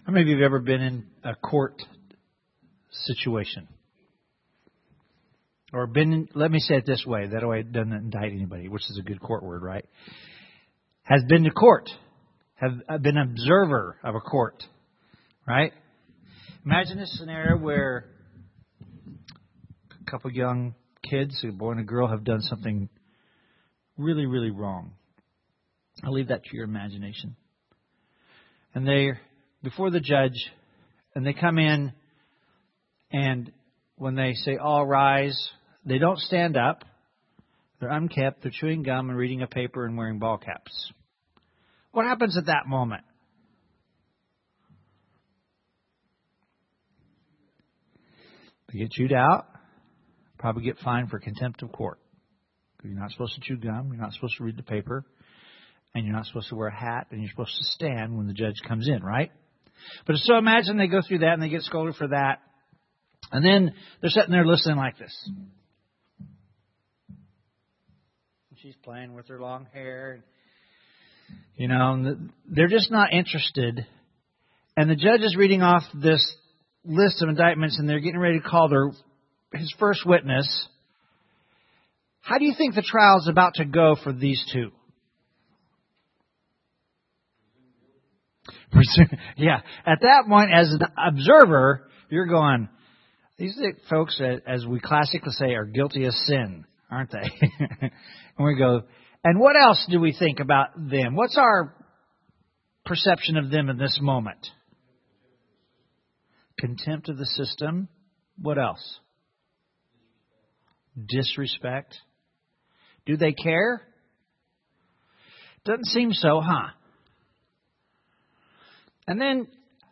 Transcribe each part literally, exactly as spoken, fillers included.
How many of you have ever been in a court situation? Or been in, let me say it this way, that way it doesn't indict anybody, which is a good court word, right? Has been to court. Have been an observer of a court, right? Imagine a scenario where a couple young kids, a boy and a girl, have done something really, really wrong. I'll leave that to your imagination. And they're before the judge, and they come in, and when they say, all rise, they don't stand up. They're unkempt. They're chewing gum and reading a paper and wearing ball caps. What happens at that moment? They get chewed out. Probably get fined for contempt of court. You're not supposed to chew gum. You're not supposed to read the paper. And you're not supposed to wear a hat. And you're supposed to stand when the judge comes in, right? But so imagine they go through that and they get scolded for that. And then they're sitting there listening like this. She's playing with her long hair. You know, they're just not interested. And the judge is reading off this list of indictments, and they're getting ready to call their his first witness. How do you think the trial is about to go for these two? Yeah, at that point, as an observer, you're going, these folks, as we classically say, are guilty of sin, aren't they? And we go, and what else do we think about them? What's our perception of them in this moment? Contempt of the system. What else? Disrespect. Do they care? Doesn't seem so, huh? And then,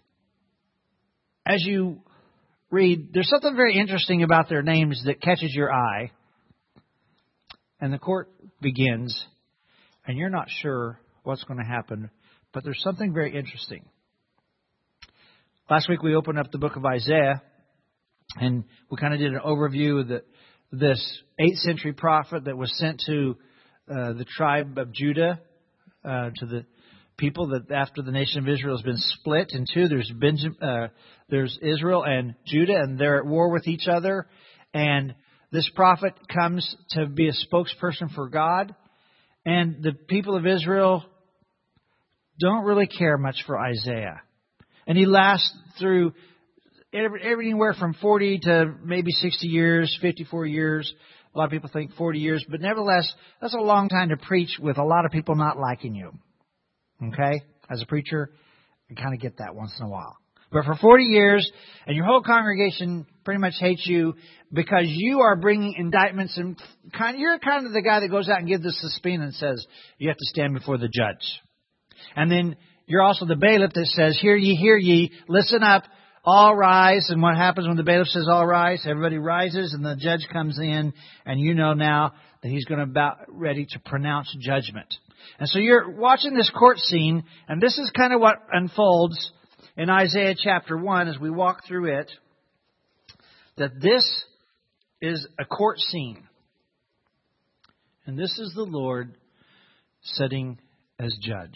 as you read, there's something very interesting about their names that catches your eye. And the court begins, and you're not sure what's going to happen, but there's something very interesting. Last week we opened up the book of Isaiah, and we kind of did an overview of the, this eighth century prophet that was sent to uh, the tribe of Judah, uh, to the people that after the nation of Israel has been split in two, there's Benjamin, uh, there's Israel and Judah, and they're at war with each other. And this prophet comes to be a spokesperson for God. And the people of Israel don't really care much for Isaiah. And he lasts through everywhere from forty to maybe sixty years, fifty-four years. A lot of people think forty years. But nevertheless, that's a long time to preach with a lot of people not liking you. Okay? As a preacher, you kind of get that once in a while. But for forty years, and your whole congregation pretty much hates you because you are bringing indictments, and kind of, you're kind of the guy that goes out and gives the subpoena and says, you have to stand before the judge. And then you're also the bailiff that says, hear ye, hear ye, listen up, all rise. And what happens when the bailiff says all rise? Everybody rises, and the judge comes in, and you know now that he's going to about ready to pronounce judgment. And so you're watching this court scene, and this is kind of what unfolds in Isaiah chapter one as we walk through it, that this is a court scene. And this is the Lord sitting as judge.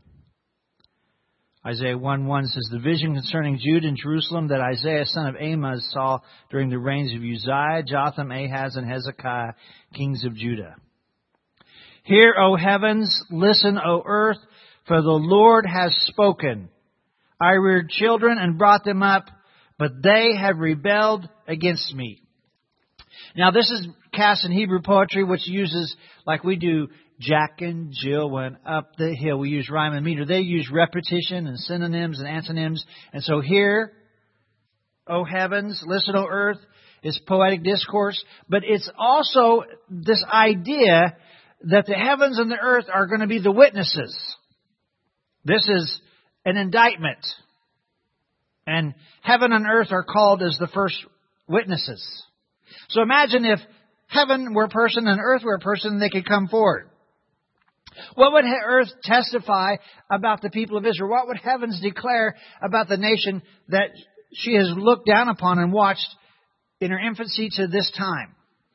Isaiah one one says, the vision concerning Judah and Jerusalem that Isaiah son of Amoz saw during the reigns of Uzziah, Jotham, Ahaz, and Hezekiah, kings of Judah. Hear, O heavens, listen, O earth, for the Lord has spoken. I reared children and brought them up, but they have rebelled against me. Now this is cast in Hebrew poetry, which uses, like we do, Jack and Jill went up the hill. We use rhyme and meter. They use repetition and synonyms and antonyms. And so here, O heavens, listen, O earth, is poetic discourse. But it's also this idea that the heavens and the earth are going to be the witnesses. This is an indictment. And heaven and earth are called as the first witnesses. So imagine if heaven were a person and earth were a person, and they could come forward. What would earth testify about the people of Israel? What would heavens declare about the nation that she has looked down upon and watched in her infancy to this time?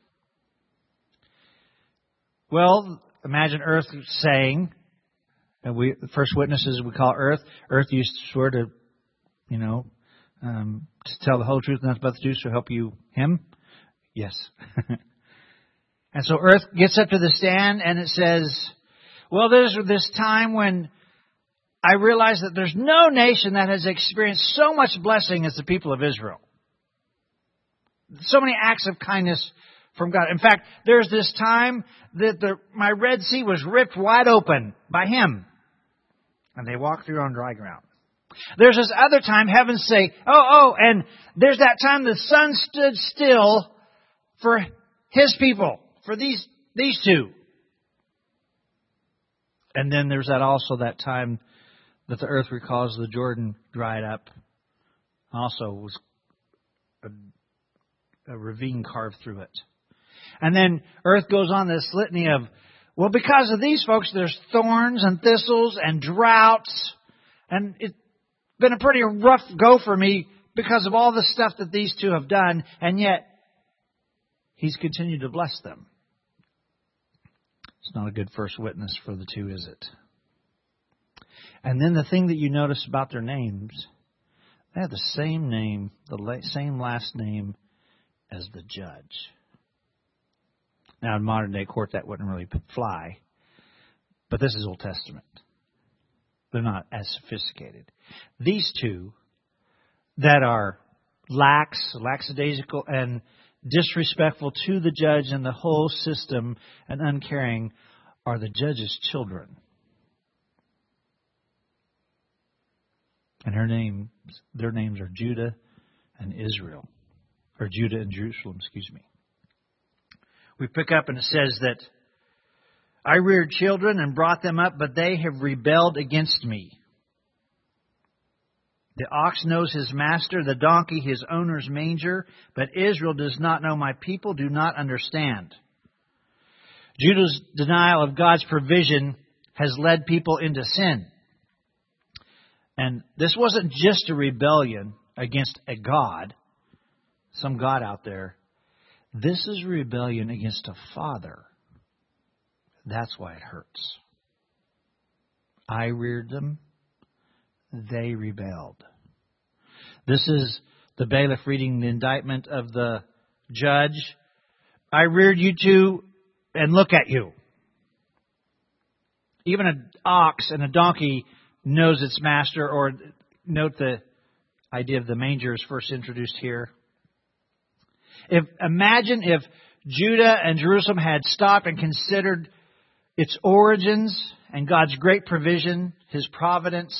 Well, imagine earth saying, and we, the first witnesses we call earth. Earth used to swear to you know, um, to tell the whole truth and nothing but the truth, so help you him? Yes. And so earth gets up to the stand and it says, well, there's this time when I realize that there's no nation that has experienced so much blessing as the people of Israel. So many acts of kindness from God. In fact, there's this time that the, my Red Sea was ripped wide open by Him. And they walked through on dry ground. There's this other time, heavens say, oh, oh, and there's that time the sun stood still for His people, for these these two. And then there's that also that time that the earth recalls the Jordan dried up. Also was a, a ravine carved through it. And then earth goes on this litany of, well, because of these folks, there's thorns and thistles and droughts. And it's been a pretty rough go for me because of all the stuff that these two have done. And yet, He's continued to bless them. It's not a good first witness for the two, is it? And then the thing that you notice about their names, they have the same name, the same last name as the judge. Now, in modern day court, that wouldn't really fly. But this is Old Testament. They're not as sophisticated. These two that are lax, lackadaisical, and disrespectful to the judge and the whole system and uncaring are the judge's children. And her name, their names are Judah and Israel. Or Judah and Jerusalem, excuse me. We pick up and it says that I reared children and brought them up, but they have rebelled against me. The ox knows his master, the donkey his owner's manger, but Israel does not know, my people do not understand. Judah's denial of God's provision has led people into sin. And this wasn't just a rebellion against a God, some God out there. This is a rebellion against a father. That's why it hurts. I reared them. They rebelled. This is the bailiff reading the indictment of the judge. I reared you two, and look at you. Even an ox and a donkey knows its master, or note the idea of the manger is first introduced here. If imagine if Judah and Jerusalem had stopped and considered its origins and God's great provision, His providence.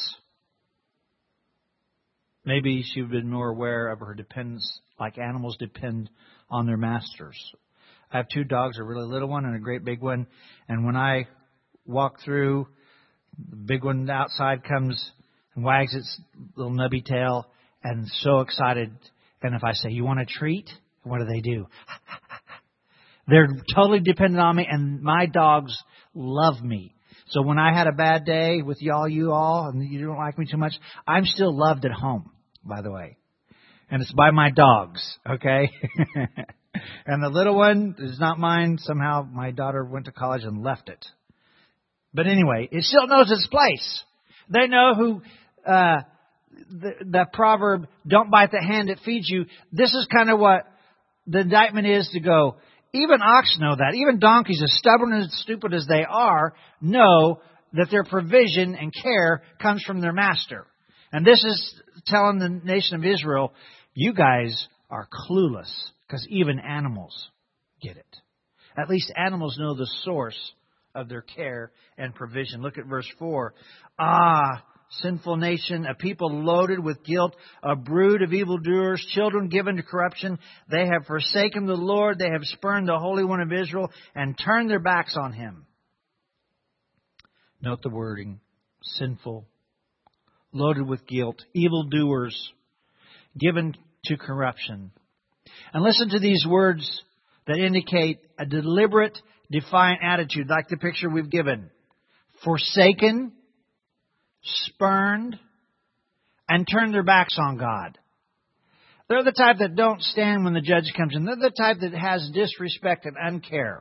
Maybe she would have been more aware of her dependence, like animals depend on their masters. I have two dogs, a really little one and a great big one. And when I walk through, the big one outside comes and wags its little nubby tail and so excited. And if I say, you want a treat? What do they do? They're totally dependent on me, and my dogs love me. So when I had a bad day with y'all, you all, and you don't like me too much, I'm still loved at home, by the way. And it's by my dogs, okay? And the little one is not mine. Somehow my daughter went to college and left it. But anyway, it still knows its place. They know who... Uh, the, the proverb, don't bite the hand that feeds you. This is kind of what the indictment is to go, even ox know that. Even donkeys, as stubborn and stupid as they are, know that their provision and care comes from their master. And this is telling the nation of Israel, you guys are clueless, because even animals get it. At least animals know the source of their care and provision. Look at verse four. Ah, sinful nation, a people loaded with guilt, a brood of evildoers, children given to corruption. They have forsaken the Lord. They have spurned the Holy One of Israel and turned their backs on Him. Note the wording. Sinful, loaded with guilt, evildoers, given to corruption. And listen to these words that indicate a deliberate, defiant attitude, like the picture we've given. Forsaken, spurned, and turned their backs on God. They're the type that don't stand when the judge comes in. They're the type that has disrespect and uncare.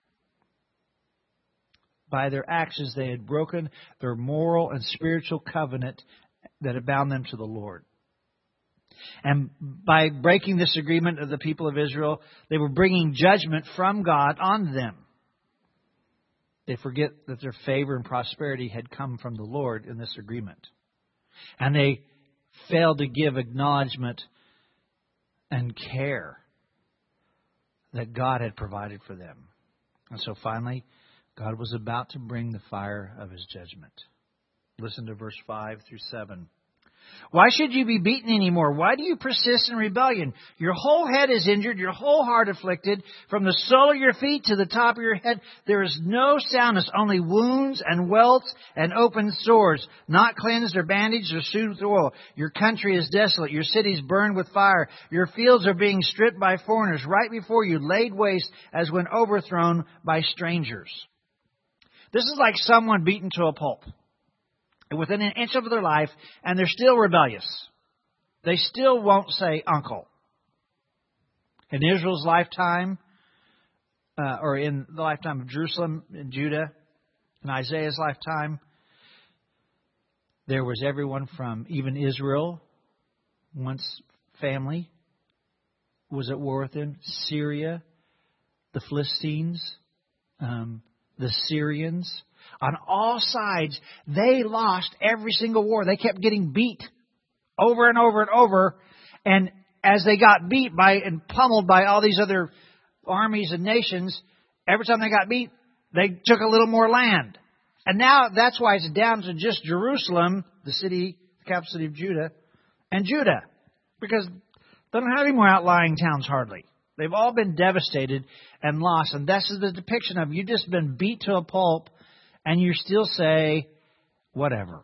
By their actions, they had broken their moral and spiritual covenant that had bound them to the Lord. And by breaking this agreement of the people of Israel, they were bringing judgment from God on them. They forget that their favor and prosperity had come from the Lord in this agreement. And they failed to give acknowledgement and care that God had provided for them. And so finally, God was about to bring the fire of His judgment. Listen to verse five through seven. Why should you be beaten anymore? Why do you persist in rebellion? Your whole head is injured, your whole heart afflicted. From the sole of your feet to the top of your head, there is no soundness, only wounds and welts and open sores, not cleansed or bandaged or soothed with oil. Your country is desolate, your cities burned with fire. Your fields are being stripped by foreigners, right before you, laid waste as when overthrown by strangers. This is like someone beaten to a pulp within an inch of their life, and they're still rebellious. They still won't say uncle. In Israel's lifetime, uh, or in the lifetime of Jerusalem and Judah, in Isaiah's lifetime, there was everyone from even Israel, once family, was at war with them, Syria, the Philistines, um, the Syrians. On all sides, they lost every single war. They kept getting beat over and over and over. And as they got beat by and pummeled by all these other armies and nations, every time they got beat, they took a little more land. And now that's why it's down to just Jerusalem, the city, the capital city of Judah, and Judah. Because they don't have any more outlying towns hardly. They've all been devastated and lost. And this is the depiction of you've just been beat to a pulp. And you still say, whatever.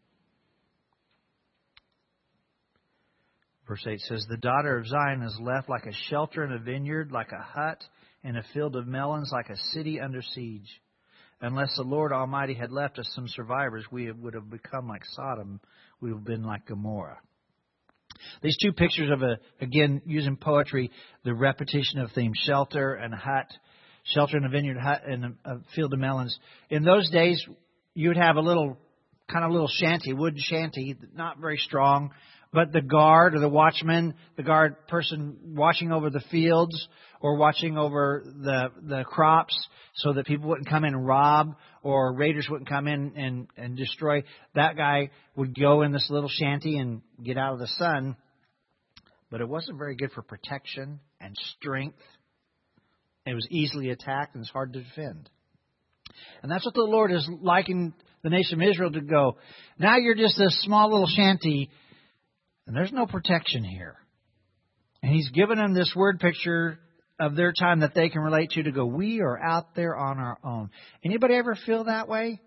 Verse eight says, the daughter of Zion is left like a shelter in a vineyard, like a hut in a field of melons, like a city under siege. Unless the Lord Almighty had left us some survivors, we would have become like Sodom. We would have been like Gomorrah. These two pictures of, a again, using poetry, the repetition of themes, shelter and hut. Shelter in a vineyard, hut in a, a field of melons. In those days, you would have a little, kind of little shanty, wooden shanty, not very strong. But the guard or the watchman, the guard person watching over the fields or watching over the the crops so that people wouldn't come in and rob or raiders wouldn't come in and, and destroy. That guy would go in this little shanty and get out of the sun. But it wasn't very good for protection and strength. It was easily attacked and it's hard to defend. And that's what the Lord is liking the nation of Israel to go. Now you're just a small little shanty and there's no protection here. And He's given them this word picture of their time that they can relate to to go, we are out there on our own. Anybody ever feel that way?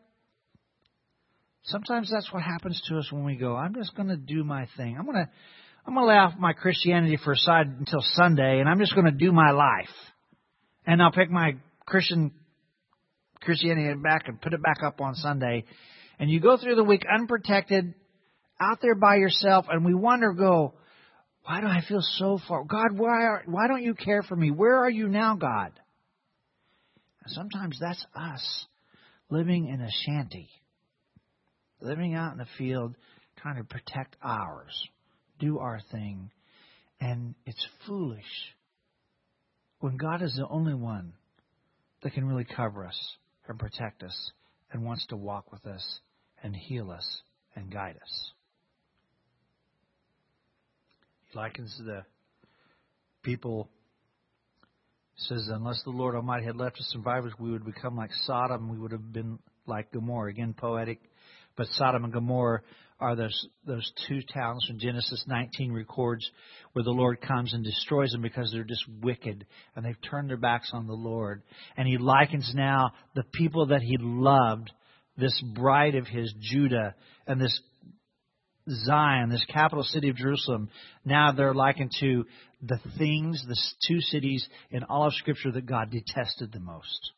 Sometimes that's what happens to us when we go, I'm just going to do my thing. I'm going to, I'm going to lay off my Christianity for a side until Sunday and I'm just going to do my life. And I'll pick my Christian Christianity back and put it back up on Sunday. And you go through the week unprotected, out there by yourself, and we wonder, go, why do I feel so far? God, why are, why don't you care for me? Where are you now, God? And sometimes that's us living in a shanty, living out in the field, trying to protect ours, do our thing. And it's foolish. When God is the only one that can really cover us and protect us and wants to walk with us and heal us and guide us. He likens the people, says, unless the Lord Almighty had left us survivors, we would become like Sodom. We would have been like Gomorrah. Again, poetic. But Sodom and Gomorrah are those those two towns from Genesis nineteen records where the Lord comes and destroys them because they're just wicked and they've turned their backs on the Lord. And He likens now the people that He loved, this bride of His, Judah, and this Zion, this capital city of Jerusalem. Now they're likened to the things, the two cities in all of Scripture that God detested the most.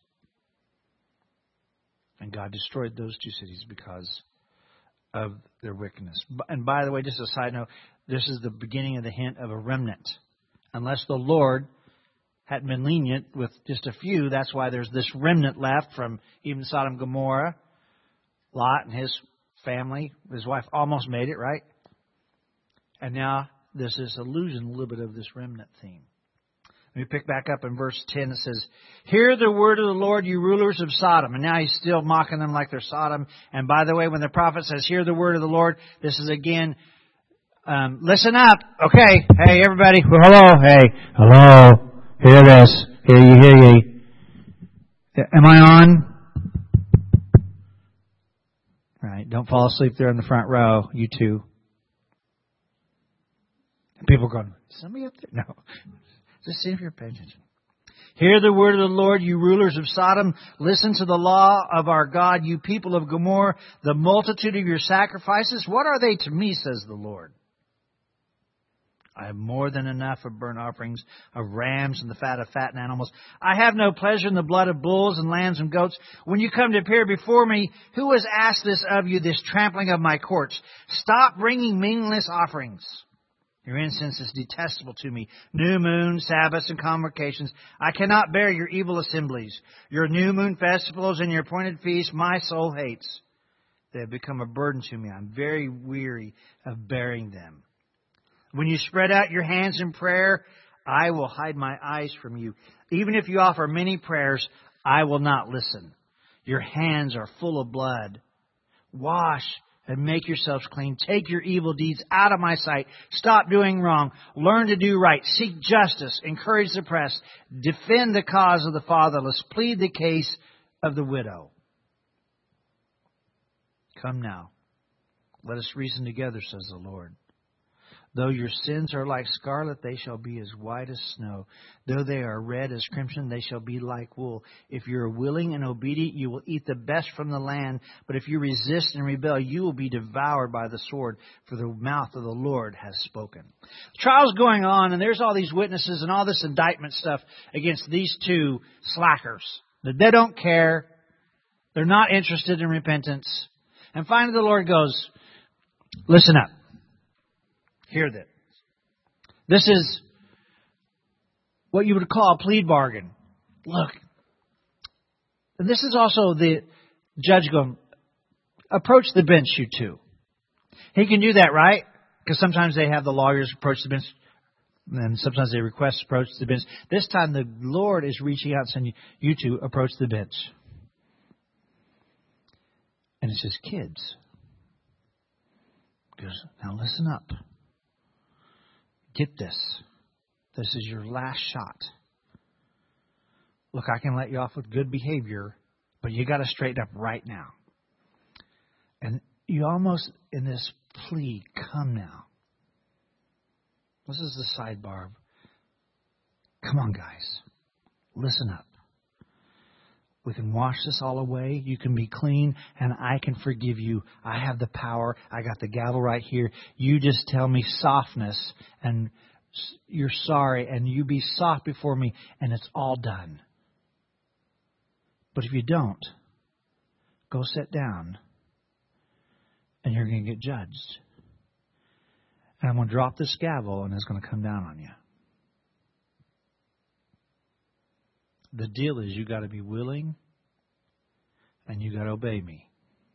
And God destroyed those two cities because of their wickedness. And by the way, just a side note, this is the beginning of the hint of a remnant. Unless the Lord hadn't been lenient with just a few, that's why there's this remnant left from even Sodom and Gomorrah. Lot and his family, his wife almost made it, right? And now there's this illusion, a little bit of this remnant theme. Let me pick back up in verse ten. It says, hear the word of the Lord, you rulers of Sodom. And now he's still mocking them like they're Sodom. And by the way, when the prophet says, hear the word of the Lord, this is again, um, listen up. Okay. Hey, everybody. Well, hello. Hey. Hello. Hear this. Hear ye, hear ye. Am I on? Right. Don't fall asleep there in the front row, you two. People are going, somebody up there? No. Just see if you're paying attention. Hear the word of the Lord, you rulers of Sodom. Listen to the law of our God, you people of Gomorrah. The multitude of your sacrifices, what are they to me, says the Lord? I have more than enough of burnt offerings, of rams and the fat of fattened animals. I have no pleasure in the blood of bulls and lambs and goats. When you come to appear before me, who has asked this of you, this trampling of my courts? Stop bringing meaningless offerings. Your incense is detestable to me. New moon, Sabbaths, and convocations. I cannot bear your evil assemblies. Your new moon festivals and your appointed feasts, my soul hates. They have become a burden to me. I'm very weary of bearing them. When you spread out your hands in prayer, I will hide my eyes from you. Even if you offer many prayers, I will not listen. Your hands are full of blood. Wash and make yourselves clean. Take your evil deeds out of my sight. Stop doing wrong. Learn to do right. Seek justice. Encourage the oppressed. Defend the cause of the fatherless. Plead the case of the widow. Come now. Let us reason together, says the Lord. Though your sins are like scarlet, they shall be as white as snow. Though they are red as crimson, they shall be like wool. If you are willing and obedient, you will eat the best from the land. But if you resist and rebel, you will be devoured by the sword, for the mouth of the Lord has spoken. The trial's going on, and there's all these witnesses and all this indictment stuff against these two slackers. They don't care. They're not interested in repentance. And finally the Lord goes, listen up. Hear this. This is what you would call a plea bargain. Look. And this is also the judge going, approach the bench, you two. He can do that, right? Because sometimes they have the lawyers approach the bench. And sometimes they request approach the bench. This time the Lord is reaching out and saying, you two approach the bench. And it says, kids. He goes, now listen up. Get this. This is your last shot. Look, I can let you off with good behavior, but you got to straighten up right now. And you almost, in this plea, come now. This is the sidebar. Come on, guys. Listen up. We can wash this all away. You can be clean, and I can forgive you. I have the power. I got the gavel right here. You just tell me softness, and you're sorry, and you be soft before me, and it's all done. But if you don't, go sit down, and you're going to get judged. And I'm going to drop this gavel, and it's going to come down on you. The deal is you got to be willing and you got to obey me.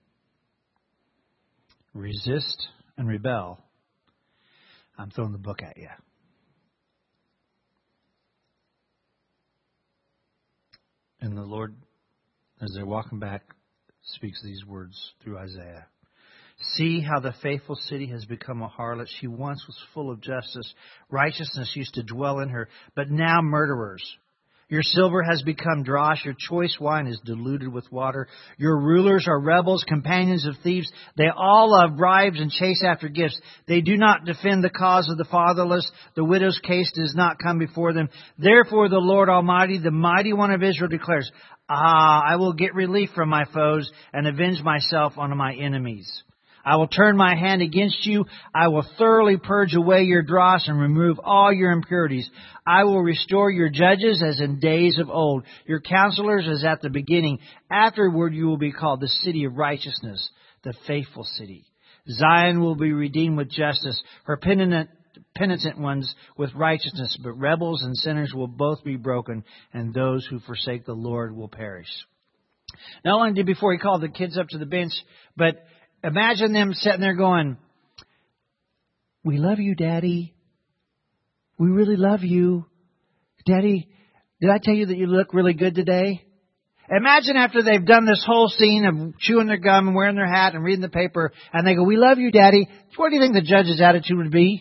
Resist and rebel. I'm throwing the book at you. And the Lord, as they're walking back, speaks these words through Isaiah. See how the faithful city has become a harlot. She once was full of justice. Righteousness used to dwell in her, but now murderers. Your silver has become dross. Your choice wine is diluted with water. Your rulers are rebels, companions of thieves. They all love bribes and chase after gifts. They do not defend the cause of the fatherless. The widow's case does not come before them. Therefore, the Lord Almighty, the mighty one of Israel, declares, Ah, I will get relief from my foes and avenge myself on my enemies. I will turn my hand against you. I will thoroughly purge away your dross and remove all your impurities. I will restore your judges as in days of old, your counselors as at the beginning. Afterward you will be called the city of righteousness, the faithful city. Zion will be redeemed with justice, her penitent, penitent ones with righteousness, but rebels and sinners will both be broken, and those who forsake the Lord will perish. Not only did before he called the kids up to the bench, but imagine them sitting there going, we love you, Daddy. we really love you. Daddy, did I tell you that you look really good today? Imagine after they've done this whole scene of chewing their gum and wearing their hat and reading the paper, and they go, we love you, Daddy. What do you think the judge's attitude would be?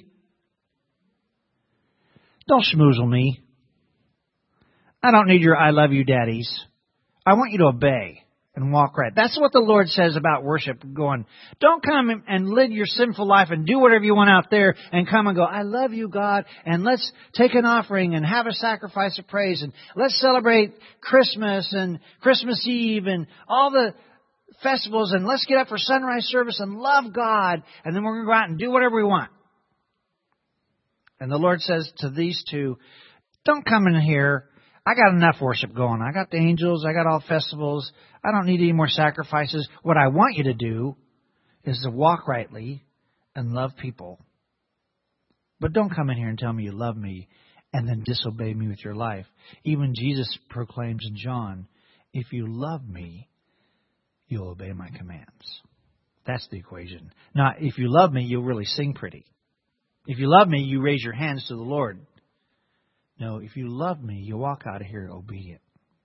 Don't schmoozle me. I don't need your I love you, daddies. I want you to obey and walk right. That's what the Lord says about worship, going, don't come and live your sinful life and do whatever you want out there and come and go, I love you, God, and let's take an offering and have a sacrifice of praise and let's celebrate Christmas and Christmas Eve and all the festivals and let's get up for sunrise service and love God, and then we're going to go out and do whatever we want. And the Lord says to these two, don't come in here. I got enough worship going. I got the angels. I got all festivals. I don't need any more sacrifices. What I want you to do is to walk rightly and love people. But don't come in here and tell me you love me and then disobey me with your life. Even Jesus proclaims in John, if you love me, you'll obey my commands. That's the equation. Not if you love me, you'll really sing pretty. If you love me, you raise your hands to the Lord. No, if you love me, you walk out of here obedient.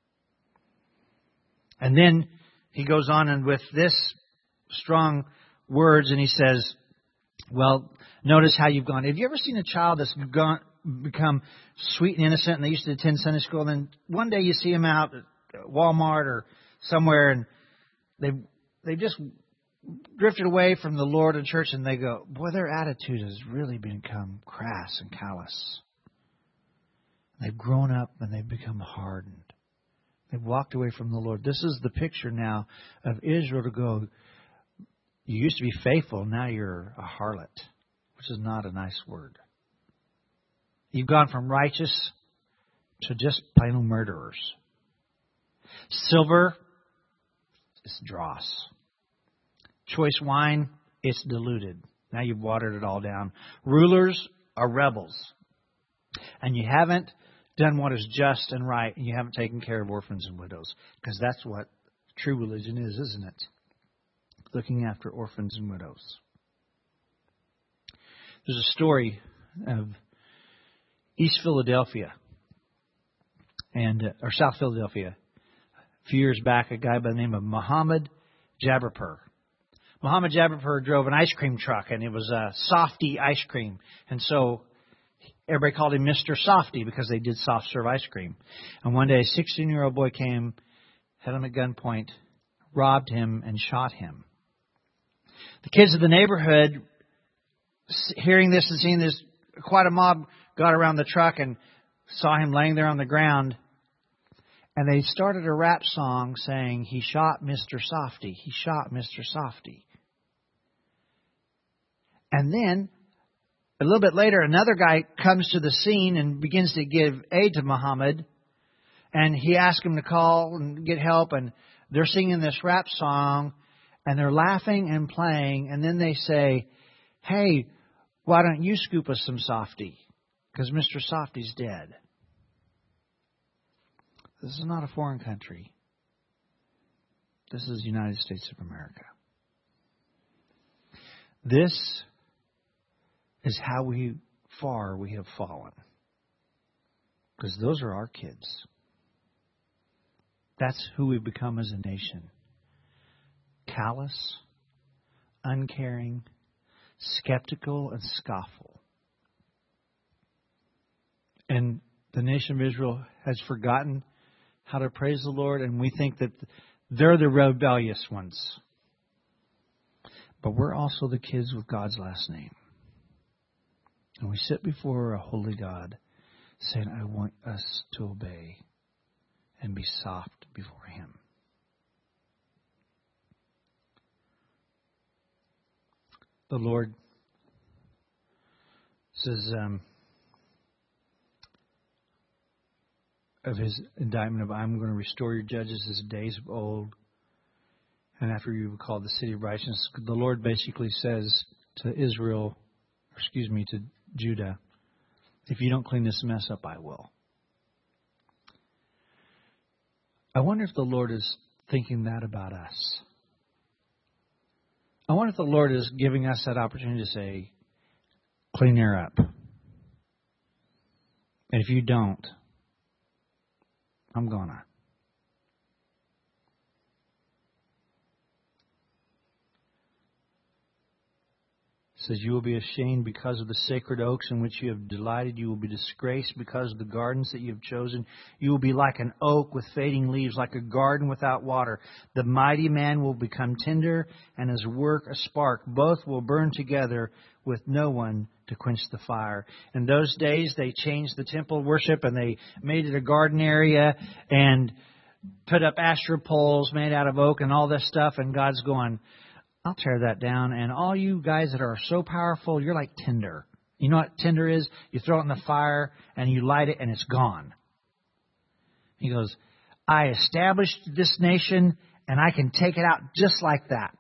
And then he goes on and with this strong words and he says, well, notice how you've gone. Have you ever seen a child that's gone, become sweet and innocent and they used to attend Sunday school and then one day you see them out at Walmart or somewhere and they've, they've just drifted away from the Lord and church and they go, boy, their attitude has really become crass and callous. They've grown up and they've become hardened. They've walked away from the Lord. This is the picture now of Israel to go, you used to be faithful, now you're a harlot, which is not a nice word. You've gone from righteous to just plain old murderers. Silver is dross. Choice wine, it's diluted. Now you've watered it all down. Rulers are rebels. And you haven't done what is just and right, and you haven't taken care of orphans and widows. Because that's what true religion is, isn't it? Looking after orphans and widows. There's a story of East Philadelphia, and uh, or South Philadelphia. A few years back, a guy by the name of Muhammad Jabir. Muhammad Jabir drove an ice cream truck, and it was a softy ice cream. And so everybody called him Mister Softy because they did soft serve ice cream. And one day a sixteen-year-old boy came, had him at gunpoint, robbed him, and shot him. The kids of the neighborhood, hearing this and seeing this, quite a mob got around the truck and saw him laying there on the ground. And they started a rap song saying, he shot Mister Softy. He shot Mister Softy. And then a little bit later, another guy comes to the scene and begins to give aid to Muhammad. And he asks him to call and get help. And they're singing this rap song. And they're laughing and playing. And then they say, hey, why don't you scoop us some Softy? Because Mister Softy's dead. This is not a foreign country. This is the United States of America. This is how we far we have fallen. Because those are our kids. That's who we've become as a nation. Callous, uncaring, skeptical, and scofful. And the nation of Israel has forgotten how to praise the Lord, and we think that they're the rebellious ones. But we're also the kids with God's last name. And we sit before a holy God saying, I want us to obey and be soft before Him. The Lord says um, of His indictment of, I'm going to restore your judges as days of old. And after you were called the city of righteousness, the Lord basically says to Israel, or excuse me, to Judah, if you don't clean this mess up, I will. I wonder if the Lord is thinking that about us. I wonder if the Lord is giving us that opportunity to say, clean her up. And if you don't, I'm gonna. It says, you will be ashamed because of the sacred oaks in which you have delighted. You will be disgraced because of the gardens that you have chosen. You will be like an oak with fading leaves, like a garden without water. The mighty man will become tinder, and his work a spark. Both will burn together with no one to quench the fire. In those days, they changed the temple worship, and they made it a garden area, and put up Asherah poles made out of oak and all this stuff. And God's going, I'll tear that down. And all you guys that are so powerful, you're like tinder. You know what tinder is? You throw it in the fire and you light it and it's gone. He goes, I established this nation and I can take it out just like that.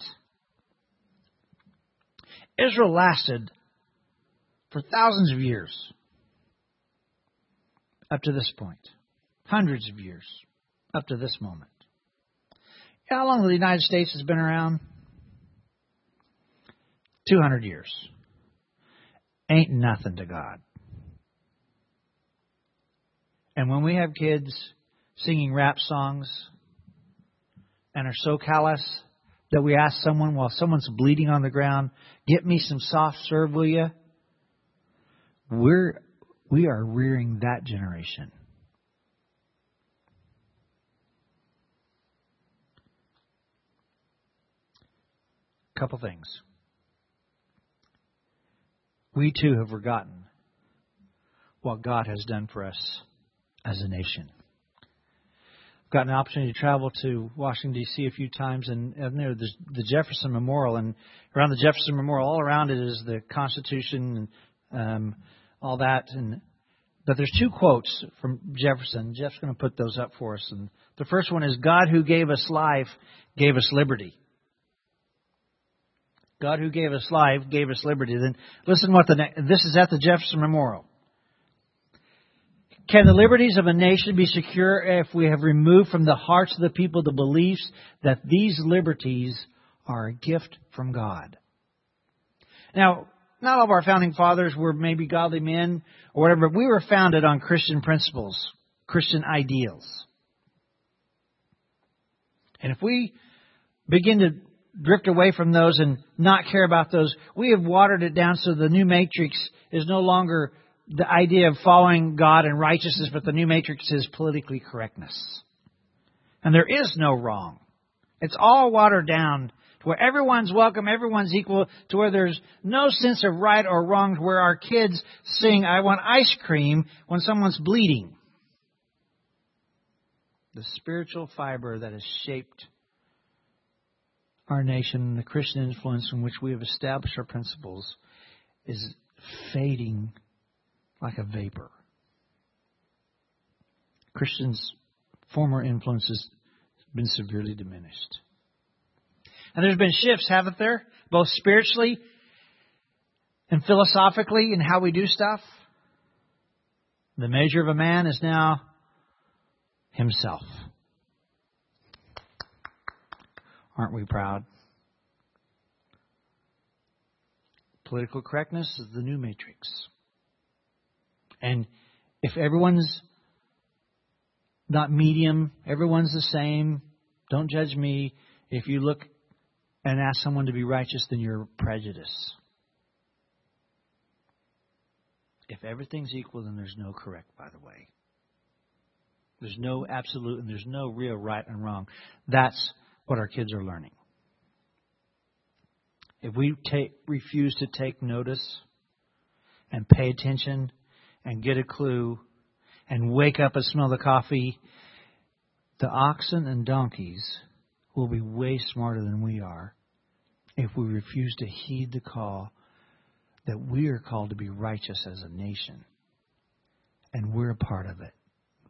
Israel lasted for thousands of years up to this point. Hundreds of years up to this moment. You know how long the United States has been around? two hundred years. Ain't nothing to God. And when we have kids singing rap songs and are so callous that we ask someone while someone's bleeding on the ground, get me some soft serve, will you? We're, we are rearing that generation. Couple things. We too have forgotten what God has done for us as a nation. I've got an opportunity to travel to Washington, D C a few times, and, and there's the Jefferson Memorial, and around the Jefferson Memorial, all around it is the Constitution and um, all that. And but there's two quotes from Jefferson. Jeff's going to put those up for us. And the first one is, God who gave us life gave us liberty. God who gave us life gave us liberty. Then listen what the ne- this is at the Jefferson Memorial. Can the liberties of a nation be secure if we have removed from the hearts of the people the beliefs that these liberties are a gift from God? Now, not all of our founding fathers were maybe godly men or whatever, but we were founded on Christian principles, Christian ideals. And if we begin to drift away from those and not care about those, we have watered it down so the new matrix is no longer the idea of following God and righteousness, but the new matrix is politically correctness. And there is no wrong. It's all watered down to where everyone's welcome, everyone's equal, to where there's no sense of right or wrong, to where our kids sing, I want ice cream, when someone's bleeding. The spiritual fiber that has shaped our nation, the Christian influence in which we have established our principles, is fading like a vapor. Christians' former influence has been severely diminished. And there's been shifts, haven't there? Both spiritually and philosophically in how we do stuff. The measure of a man is now himself. Aren't we proud? Political correctness is the new matrix. And if everyone's not medium, everyone's the same, don't judge me. If you look and ask someone to be righteous, then you're prejudiced. If everything's equal, then there's no correct, by the way. There's no absolute and there's no real right and wrong. That's what our kids are learning. If we take, refuse to take notice and pay attention and get a clue and wake up and smell the coffee, the oxen and donkeys will be way smarter than we are if we refuse to heed the call that we are called to be righteous as a nation. And we're a part of it.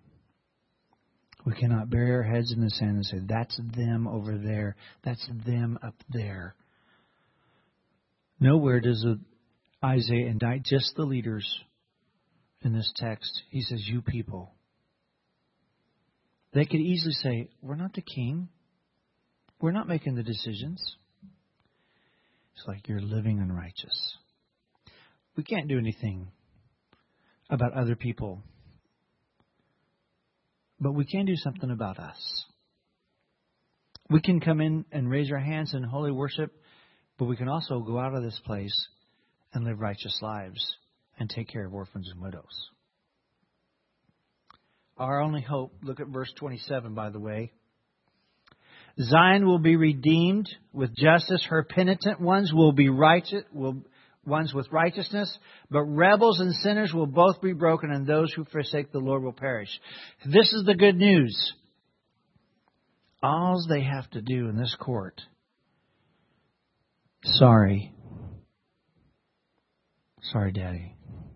We cannot bury our heads in the sand and say, that's them over there. That's them up there. Nowhere does Isaiah indict just the leaders in this text. He says, you people. They could easily say, we're not the king. We're not making the decisions. It's like you're living unrighteous. We can't do anything about other people But we can do something about us. We can come in and raise our hands in holy worship, but we can also go out of this place and live righteous lives and take care of orphans and widows. Our only hope, look at verse twenty-seven, by the way. Zion will be redeemed with justice. Her penitent ones will be righteous, will ones with righteousness. But rebels and sinners will both be broken, and those who forsake the Lord will perish. This is the good news. All they have to do in this court, sorry. Sorry, Daddy.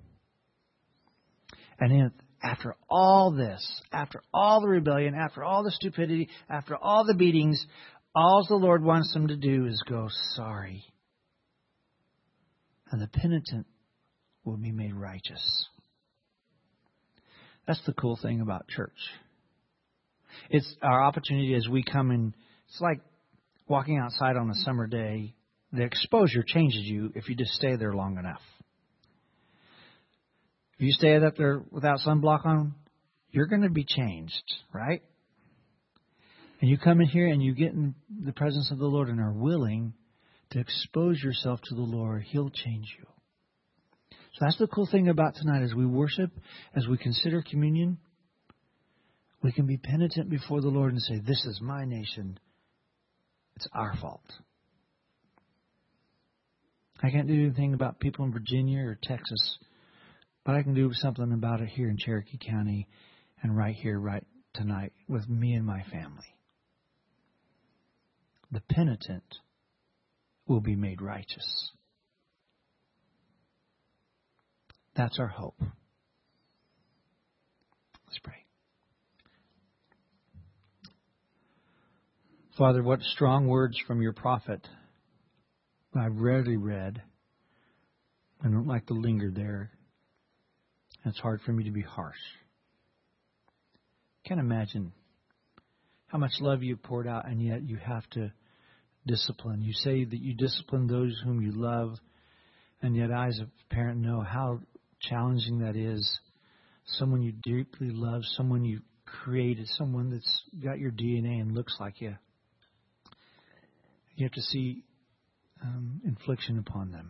And then after all this, after all the rebellion, after all the stupidity, after all the beatings, all the Lord wants them to do is go, sorry. And the penitent will be made righteous. That's the cool thing about church. It's our opportunity as we come in. It's like walking outside on a summer day. The exposure changes you if you just stay there long enough. If you stay up there without sunblock on, you're going to be changed, right? And you come in here and you get in the presence of the Lord and are willing to expose yourself to the Lord, He'll change you. So that's the cool thing about tonight. As we worship, as we consider communion, we can be penitent before the Lord and say, this is my nation. It's our fault. I can't do anything about people in Virginia or Texas, but I can do something about it here in Cherokee County and right here, right tonight, with me and my family. The penitent will be made righteous. That's our hope. Let's pray. Father, what strong words from your prophet I've rarely read. I don't like to linger there. It's hard for me to be harsh. Can't imagine how much love you poured out, and yet you have to discipline. You say that you discipline those whom you love, and yet I as a parent know how challenging that is. Someone you deeply love, someone you created, someone that's got your D N A and looks like you. You have to see um, infliction upon them.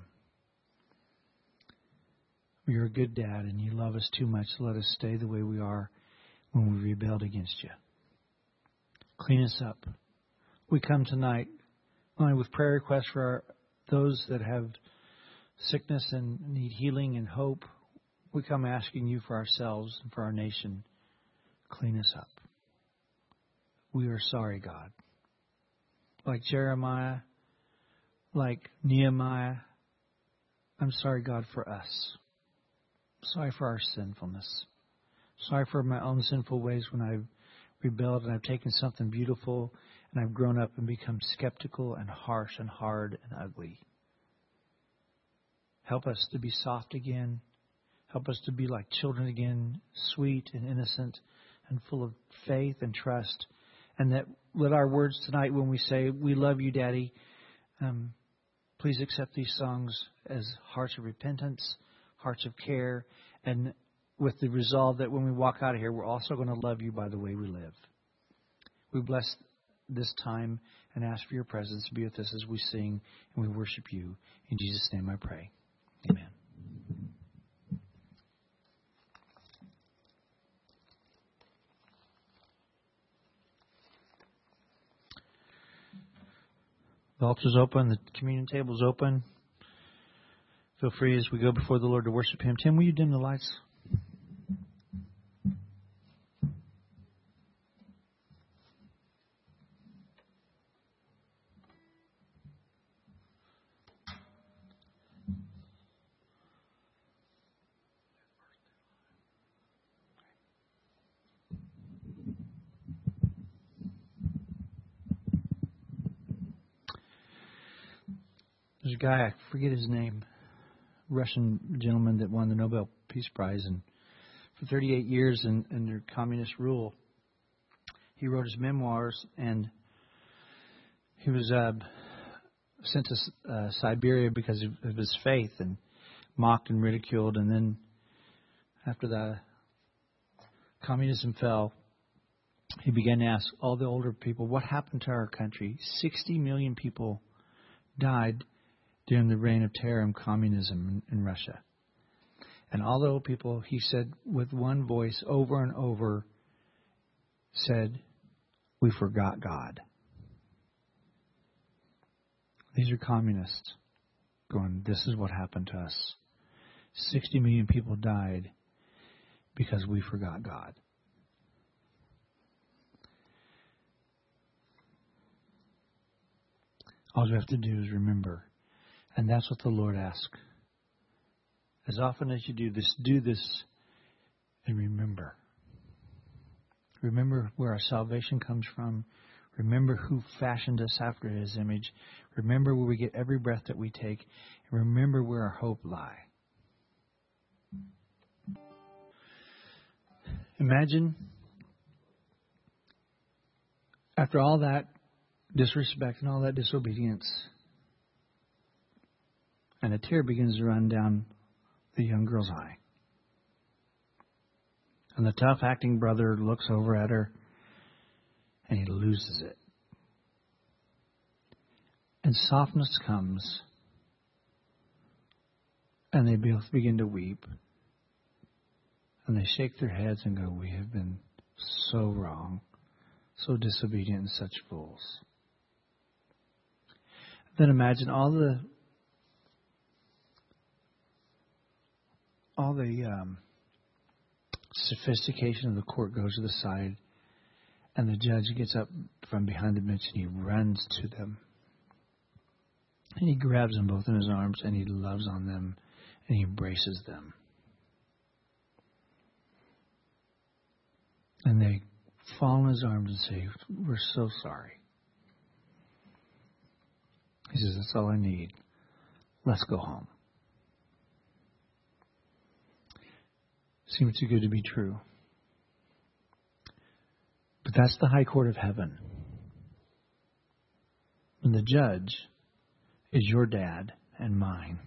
You're a good dad, and you love us too much to let us stay the way we are when we rebelled against you. Clean us up. We come tonight only with prayer requests for our, those that have sickness and need healing and hope. We come asking you for ourselves and for our nation. Clean us up. We are sorry, God. Like Jeremiah, like Nehemiah, I'm sorry, God, for us. Sorry for our sinfulness. Sorry for my own sinful ways when I've rebelled and I've taken something beautiful and I've grown up and become skeptical and harsh and hard and ugly. Help us to be soft again. Help us to be like children again, sweet and innocent and full of faith and trust. And that let our words tonight when we say, we love you, Daddy, um, please accept these songs as hearts of repentance, hearts of care, and with the resolve that when we walk out of here, we're also going to love you by the way we live. We bless this time and ask for your presence to be with us as we sing and we worship you. In Jesus' name I pray. Amen. The altar's open. The communion table's open. Feel free as we go before the Lord to worship Him. Tim, will you dim the lights? There's a guy, I forget his name, Russian gentleman that won the Nobel Peace Prize, and for thirty-eight years in, under communist rule, he wrote his memoirs, and he was uh, sent to uh, Siberia because of, of his faith, and mocked and ridiculed. And then after the communism fell, he began to ask all the older people, what happened to our country? sixty million people died during the reign of terror and communism in, in Russia. And all the old people, he said with one voice over and over, said, we forgot God. These are communists going, this is what happened to us. sixty million people died because we forgot God. All we have to do is remember. And that's what the Lord asks. As often as you do this, do this and remember. Remember where our salvation comes from. Remember who fashioned us after His image. Remember where we get every breath that we take. And remember where our hope lies. Imagine, after all that disrespect and all that disobedience, and a tear begins to run down the young girl's eye. And the tough acting brother looks over at her and he loses it. And softness comes and they both begin to weep. And they shake their heads and go, we have been so wrong, so disobedient and such fools. Then imagine all the all the um, sophistication of the court goes to the side, and the judge gets up from behind the bench and he runs to them. And he grabs them both in his arms and he loves on them and he embraces them. And they fall in his arms and say, we're so sorry. He says, that's all I need. Let's go home. Seems too good to be true. But that's the high court of heaven. And the judge is your dad and mine.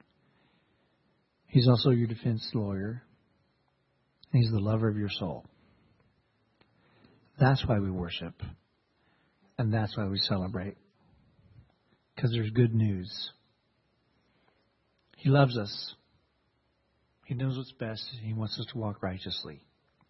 He's also your defense lawyer. And he's the lover of your soul. That's why we worship. And that's why we celebrate. Because there's good news. He loves us. He knows what's best. He wants us to walk righteously.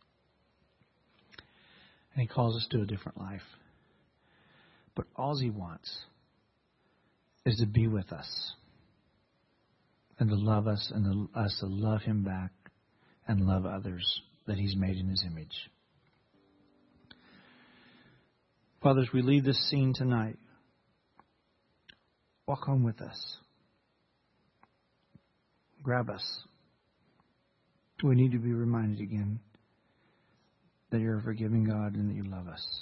And He calls us to a different life. But all He wants is to be with us. And to love us and to, us to love Him back and love others that He's made in His image. Father, as we leave this scene tonight, walk home with us. Grab us. We need to be reminded again that you're a forgiving God and that you love us.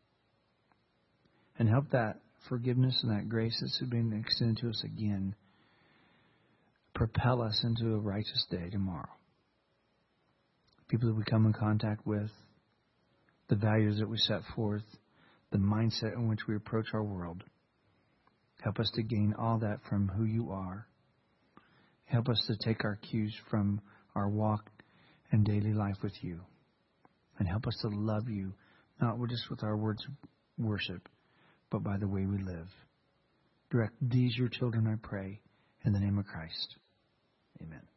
And help that forgiveness and that grace that's been extended to us again propel us into a righteous day tomorrow. People that we come in contact with, the values that we set forth, the mindset in which we approach our world. Help us to gain all that from who you are. Help us to take our cues from our walk and daily life with you. And help us to love you, not just with our words of worship, but by the way we live. Direct these your children, I pray, in the name of Christ. Amen.